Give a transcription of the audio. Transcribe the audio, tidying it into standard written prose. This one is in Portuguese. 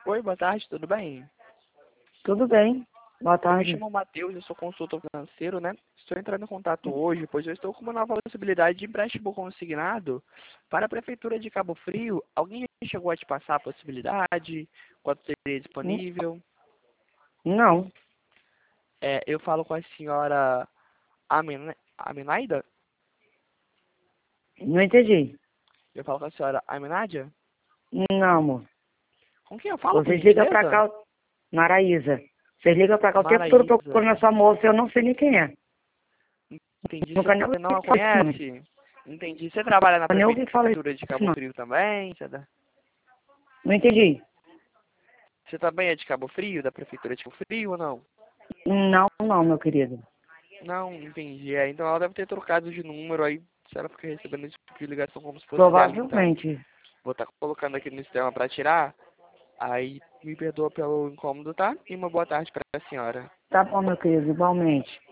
Oi, boa tarde, tudo bem? Tudo bem. Boa Eu me tarde. chamo Matheus, eu sou consultor financeiro, né? Estou entrando em contato hoje, pois eu estou com uma nova possibilidade de empréstimo consignado para a Prefeitura de Cabo Frio. Alguém já chegou a te passar a possibilidade? Quanto seria N- disponível? Não, Eu falo com a senhora Amenaida? não entendi. Eu falo com a senhora Amenádia? Não, amor. Com quem eu falo, por Vocês ligam pra gentileza? cá, Maraísa. Vocês ligam pra cá o tempo todo Maraísa. procurando essa moça, eu não sei nem quem é. Entendi, Nunca nem você não ouvi a falar desse nome. conhece? Entendi. Você trabalha na Eu nem ouvi falar Prefeitura de desse Cabo nome. Frio também? Não entendi. Você também é de Cabo Frio, da Prefeitura de Cabo Frio ou não? Não, não, meu querido. Não, entendi. Então ela deve ter trocado de número aí, se ela fica recebendo esse tipo de ligação como se fosse dela. Então, Provavelmente. vou estar colocando aqui no sistema para tirar. Aí, me perdoa pelo incômodo, tá? E uma boa tarde para a senhora. Tá bom, meu querido, igualmente.